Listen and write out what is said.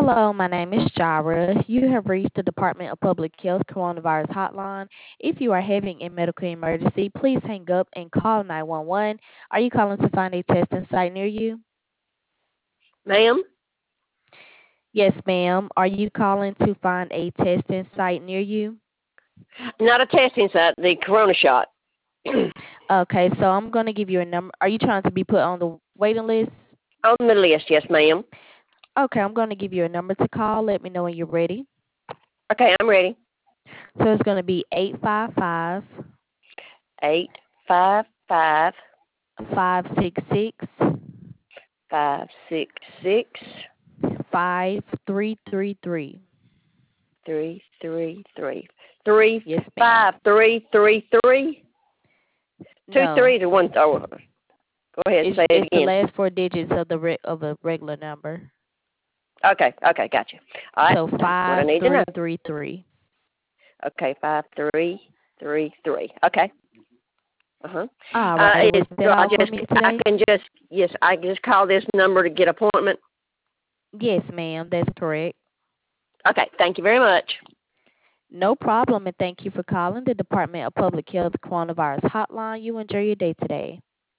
Hello, my name is Jara. You have reached the Department of Public Health Coronavirus Hotline. If you are having a medical emergency, please hang up and call 911. Are you calling to find a testing site near you? Ma'am? Yes, ma'am. Are you calling to find a testing site near you? Not a testing site, the corona shot. Okay, so I'm going to give you a number. Are you trying to be put on the waiting list? On the list, yes, ma'am. Okay, I'm going to give you a number to call. Let me know when you're ready. Okay, I'm ready. So it's going to be 855 855 566 566 5333. 333. Three Yes, ma'am. five three three three. Two No, threes or one. Oh, go ahead. it's Say it it's the again. last four digits of of a regular number. Okay, gotcha. All right, So that's what I need to know. 5333. Okay, 5333. Okay. Uh-huh. All right. Was that So all for me I today? can just yes, I can just call this number to get appointment. Yes, ma'am. That's correct. Okay, thank you very much. No problem, and thank you for calling the Department of Public Health Coronavirus Hotline. You enjoy your day today.